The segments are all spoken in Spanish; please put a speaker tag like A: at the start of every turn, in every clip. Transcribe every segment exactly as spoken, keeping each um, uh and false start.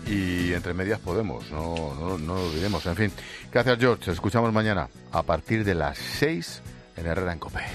A: y entre medias Podemos, no, no, no lo olvidemos. En fin, gracias George, escuchamos mañana a partir de las seis en Herrera en COPE.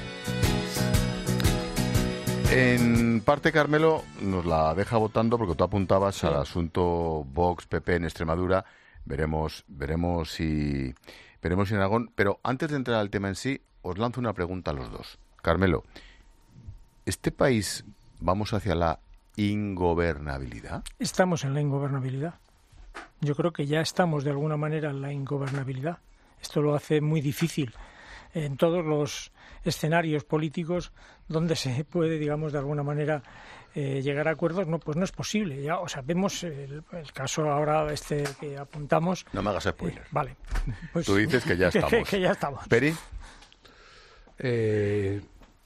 A: En parte, Carmelo nos la deja votando porque tú apuntabas sí. al asunto Vox-P P en Extremadura. Veremos, veremos si, veremos si en Aragón. Pero antes de entrar al tema en sí, os lanzo una pregunta a los dos. Carmelo, ¿este país vamos hacia la ingobernabilidad?
B: Estamos en la ingobernabilidad. Yo creo que ya estamos de alguna manera en la ingobernabilidad. Esto lo hace muy difícil en todos los escenarios políticos donde se puede, digamos, de alguna manera eh, llegar a acuerdos. No, pues no es posible. Ya, o sea, vemos el, el caso ahora este que apuntamos.
A: No me hagas spoiler.
B: Eh, vale. Pues,
A: tú dices que ya estamos.
B: que, que ya estamos.
A: ¿Peri?
C: Eh,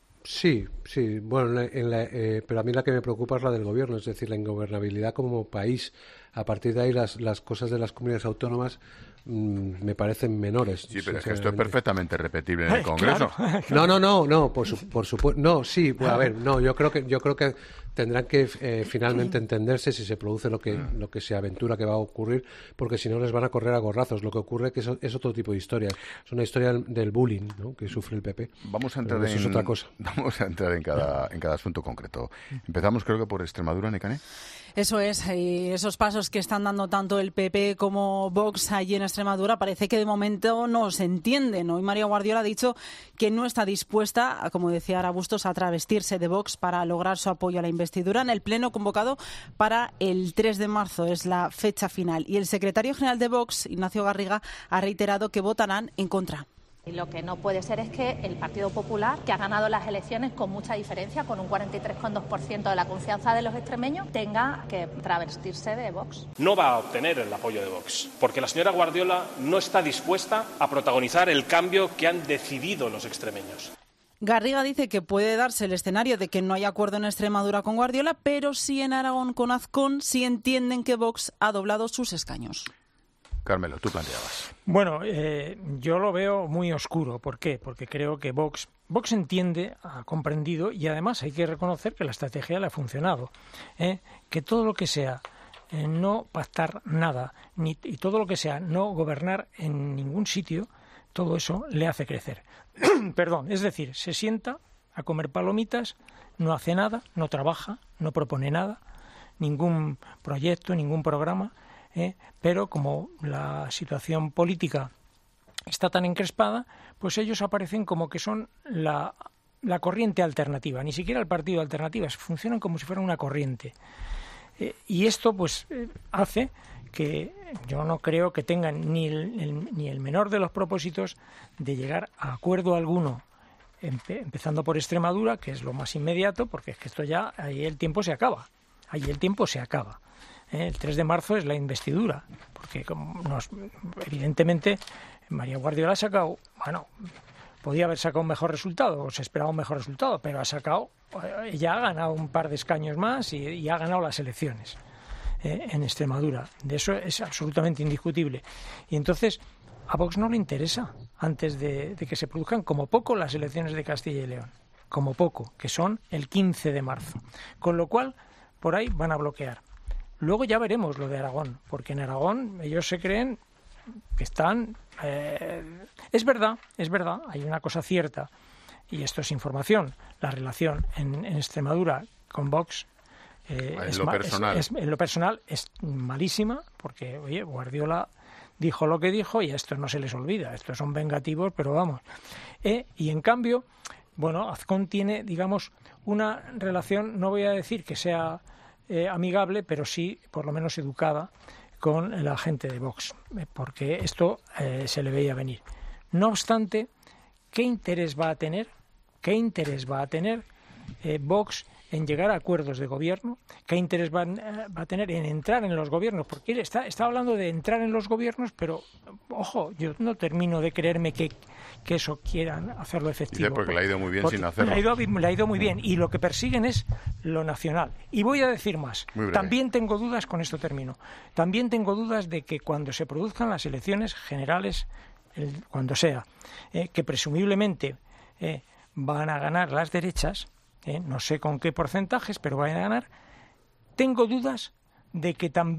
C: sí, sí. Bueno, en la, eh, pero a mí la que me preocupa es la del gobierno, es decir, la ingobernabilidad como país. A partir de ahí las, las cosas de las comunidades autónomas mmm, me parecen menores.
A: Sí, pero es que esto es perfectamente repetible en el Congreso.
B: Claro, claro.
C: No, no, no, no, por, su, por supuesto. No, sí, pues, a ver, no, yo creo que yo creo que tendrán que eh, finalmente entenderse si se produce lo que mm. lo que se aventura que va a ocurrir, porque si no les van a correr a gorrazos. Lo que ocurre que es, es otro tipo de historia. Es una historia del bullying, ¿no?, que sufre el P P.
A: Vamos a entrar en,
C: eso es otra cosa.
A: Vamos a entrar en cada en cada asunto concreto. Empezamos, creo que por Extremadura, Nekane.
D: Eso es, y esos pasos que están dando tanto el P P como Vox allí en Extremadura parece que de momento no se entienden. Hoy María Guardiola ha dicho que no está dispuesta, como decía Ara Bustos, a travestirse de Vox para lograr su apoyo a la investidura en el pleno convocado para el tres de marzo, es la fecha final. Y el secretario general de Vox, Ignacio Garriga, ha reiterado que votarán en contra.
E: Y lo que no puede ser es que el Partido Popular, que ha ganado las elecciones con mucha diferencia, con un cuarenta y tres coma dos por ciento de la confianza de los extremeños, tenga que travestirse de Vox.
F: No va a obtener el apoyo de Vox, porque la señora Guardiola no está dispuesta a protagonizar el cambio que han decidido los extremeños.
D: Garriga dice que puede darse el escenario de que no haya acuerdo en Extremadura con Guardiola, pero sí en Aragón con Azcón, sí entienden que Vox ha doblado sus escaños.
A: Carmelo, tú planteabas.
B: Bueno, eh, yo lo veo muy oscuro. ¿Por qué? Porque creo que Vox, Vox entiende, ha comprendido, y además hay que reconocer que la estrategia le ha funcionado. ¿eh? Que todo lo que sea eh, no pactar nada, ni, y todo lo que sea no gobernar en ningún sitio, todo eso le hace crecer. Perdón, es decir, se sienta a comer palomitas, no hace nada, no trabaja, no propone nada, ningún proyecto, ningún programa. ¿Eh? Pero como la situación política está tan encrespada, pues ellos aparecen como que son la, la corriente alternativa, ni siquiera el partido alternativa, funcionan como si fuera una corriente. Eh, y esto pues eh, hace que yo no creo que tengan ni el, el, ni el menor de los propósitos de llegar a acuerdo alguno, empe, empezando por Extremadura, que es lo más inmediato, porque es que esto ya, ahí el tiempo se acaba, ahí el tiempo se acaba. El tres de marzo es la investidura, porque como nos, evidentemente María Guardiola ha sacado, bueno, podía haber sacado un mejor resultado, o se esperaba un mejor resultado, pero ha sacado, ella ha ganado un par de escaños más y, y ha ganado las elecciones eh, en Extremadura. De eso es absolutamente indiscutible. Y entonces a Vox no le interesa, antes de, de que se produzcan como poco las elecciones de Castilla y León, como poco, que son el quince de marzo. Con lo cual, por ahí van a bloquear. Luego ya veremos lo de Aragón, porque en Aragón ellos se creen que están... Eh, es verdad, es verdad, hay una cosa cierta, y esto es información, la relación en, en Extremadura con Vox eh,
A: en,
B: es
A: lo
B: ma-
A: personal.
B: Es, es, en lo personal es malísima, porque, oye, Guardiola dijo lo que dijo y a esto no se les olvida, estos son vengativos, pero vamos. Eh, y en cambio, bueno, Azcón tiene, digamos, una relación, no voy a decir que sea... Eh, amigable, pero sí, por lo menos educada, con la gente de Vox, eh, porque esto eh, se le veía venir. No obstante, ¿qué interés va a tener? ¿Qué interés va a tener eh, Vox en llegar a acuerdos de gobierno? ¿Qué interés va, eh, va a tener en entrar en los gobiernos? Porque él está, está hablando de entrar en los gobiernos, pero, ojo, yo no termino de creerme que, que eso quieran hacerlo efectivo.
A: Dice porque le ha ido muy bien sin hacerlo.
B: Le ha, ido, le ha ido muy bien, y lo que persiguen es lo nacional. Y voy a decir más. También tengo dudas, con esto termino, también tengo dudas de que cuando se produzcan las elecciones generales, el, cuando sea, eh, que presumiblemente eh, van a ganar las derechas, eh, no sé con qué porcentajes, pero van a ganar, tengo dudas de que también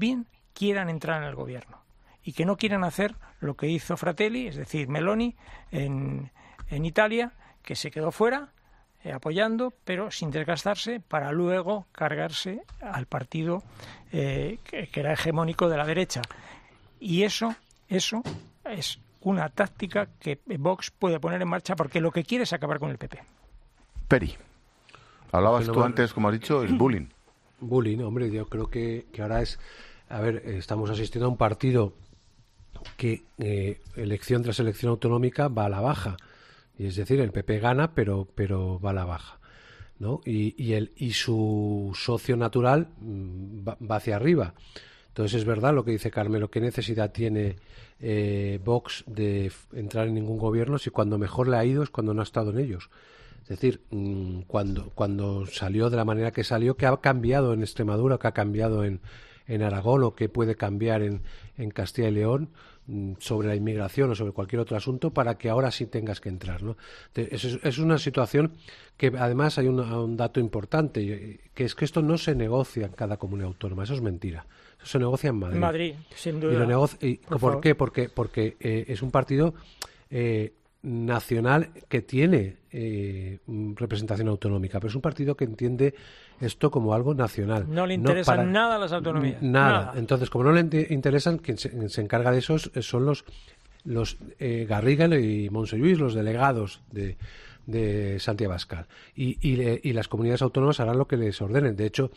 B: quieran entrar en el gobierno y que no quieran hacer lo que hizo Fratelli, es decir, Meloni en, en Italia, que se quedó fuera eh, apoyando, pero sin desgastarse, para luego cargarse al partido eh, que, que era hegemónico de la derecha. Y eso, eso es una táctica que Vox puede poner en marcha, porque lo que quiere es acabar con el P P.
A: Peri, hablabas tú antes, como has dicho, el bullying.
C: Bullying, hombre, yo creo que, que ahora es... A ver, estamos asistiendo a un partido que eh, elección tras elección autonómica va a la baja. Y es decir, el P P gana, pero pero va a la baja, ¿no? Y, y, el, y su socio natural va, va hacia arriba. Entonces es verdad lo que dice Carmelo, ¿qué necesidad tiene eh, Vox de entrar en ningún gobierno si cuando mejor le ha ido es cuando no ha estado en ellos? Es decir, cuando, cuando salió de la manera que salió, ¿qué ha cambiado en Extremadura, qué ha cambiado en, en Aragón o qué puede cambiar en, en Castilla y León sobre la inmigración o sobre cualquier otro asunto para que ahora sí tengas que entrar, ¿no? Es, es una situación que además hay un, un dato importante, que es que esto no se negocia en cada comunidad autónoma, eso es mentira. Eso se negocia en Madrid.
B: Madrid, sin duda.
C: ¿Y, lo negocia, y
B: por,
C: ¿por qué? Porque, porque eh, es un partido eh, nacional que tiene eh, representación autonómica, pero es un partido que entiende esto como algo nacional.
B: No le interesan no para, nada las autonomías.
C: Nada. nada.
B: Entonces,
C: como no le interesan, quien se, se encarga de esos son los, los eh, Garriga y Monselluís, los delegados de, de Santiago Abascal. Y, y, y las comunidades autónomas harán lo que les ordenen. De hecho,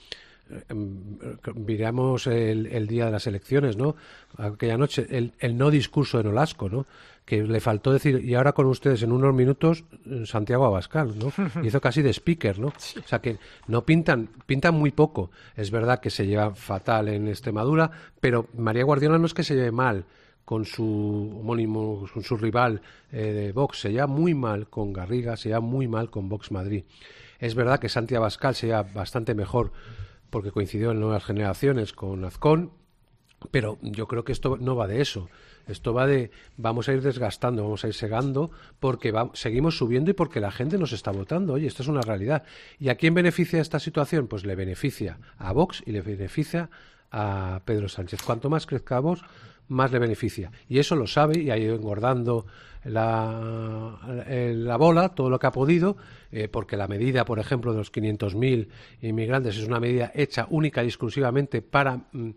C: miramos el, el día de las elecciones, ¿no? Aquella noche, el, el no discurso de Nolasco, ¿no? Que le faltó decir, y ahora con ustedes en unos minutos, Santiago Abascal, ¿no? Hizo casi de speaker, ¿no? Sí. O sea que no pintan, pintan muy poco. Es verdad que se lleva fatal en Extremadura, pero María Guardiola no es que se lleve mal con su homónimo, con su rival eh, de Vox, se lleva muy mal con Garriga, se lleva muy mal con Vox Madrid. Es verdad que Santiago Abascal se lleva bastante mejor porque coincidió en Nuevas Generaciones con Azcón, pero yo creo que esto no va de eso. Esto va de, vamos a ir desgastando, vamos a ir segando, porque va, seguimos subiendo y porque la gente nos está votando. Oye, esto es una realidad. ¿Y a quién beneficia esta situación? Pues le beneficia a Vox y le beneficia a Pedro Sánchez. Cuanto más crezca Vox, más le beneficia. Y eso lo sabe y ha ido engordando la, la bola, todo lo que ha podido, eh, porque la medida, por ejemplo, de los quinientos mil inmigrantes es una medida hecha única y exclusivamente para,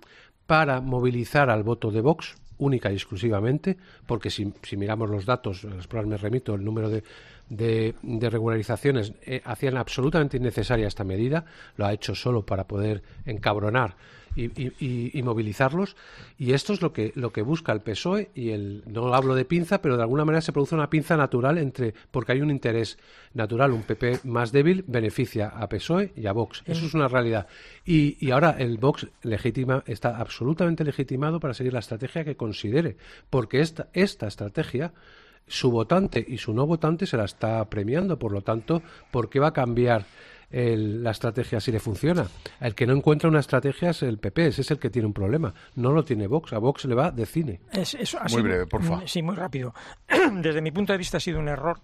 C: para movilizar al voto de Vox, única y exclusivamente, porque si, si miramos los datos, a las pruebas me remito, el número de, de, de regularizaciones eh, hacían absolutamente innecesaria esta medida, lo ha hecho solo para poder encabronar y, y, y, y movilizarlos, y esto es lo que lo que busca el P S O E, y el, no hablo de pinza, pero de alguna manera se produce una pinza natural entre, porque hay un interés natural, un P P más débil beneficia a P S O E y a Vox, eso es una realidad, y, y ahora el Vox legitima, está absolutamente legitimado para seguir la estrategia que considere, porque esta, esta estrategia su votante y su no votante se la está premiando, por lo tanto, ¿por qué va a cambiar el, la estrategia si le funciona? El que no encuentra una estrategia es el P P, ese es el que tiene un problema, no lo tiene Vox, a Vox le va de cine.
B: Es, eso ha
A: muy
B: sido,
A: breve, por favor.
B: Sí, muy rápido. Desde mi punto de vista ha sido un error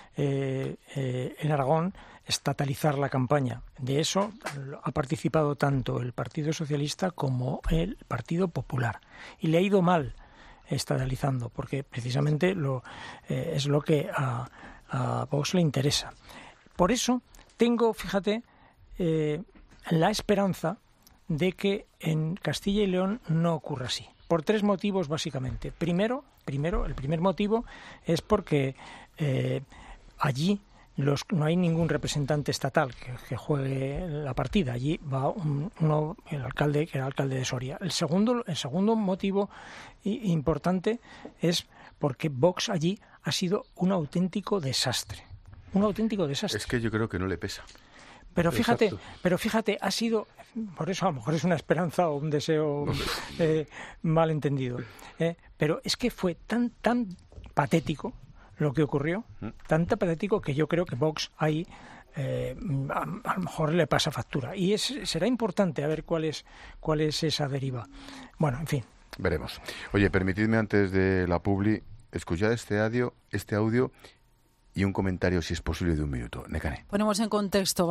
B: eh, eh, en Aragón estatalizar la campaña. De eso ha participado tanto el Partido Socialista como el Partido Popular. Y le ha ido mal estatalizando, porque precisamente lo, eh, es lo que a, a Vox le interesa. Por eso tengo, fíjate, eh, la esperanza de que en Castilla y León no ocurra así, por tres motivos básicamente. Primero, primero el primer motivo es porque eh, allí los, no hay ningún representante estatal que, que juegue la partida. Allí va un, uno, el alcalde, que era alcalde de Soria. El segundo, el segundo motivo importante es porque Vox allí ha sido un auténtico desastre. Un auténtico desastre.
A: Es que yo creo que no le pesa.
B: Pero fíjate, Exacto. pero fíjate, ha sido, por eso a lo mejor es una esperanza o un deseo eh, mal entendido. Eh, pero es que fue tan, tan patético lo que ocurrió, tan patético que yo creo que Vox ahí eh, a, a lo mejor le pasa factura. Y es, será importante a ver cuál es, cuál es esa deriva. Bueno, en fin.
A: Veremos. Oye, permitidme antes de la publi escuchar este audio, este audio y un comentario, si es posible, de un minuto. Nekane.
D: Ponemos en contexto.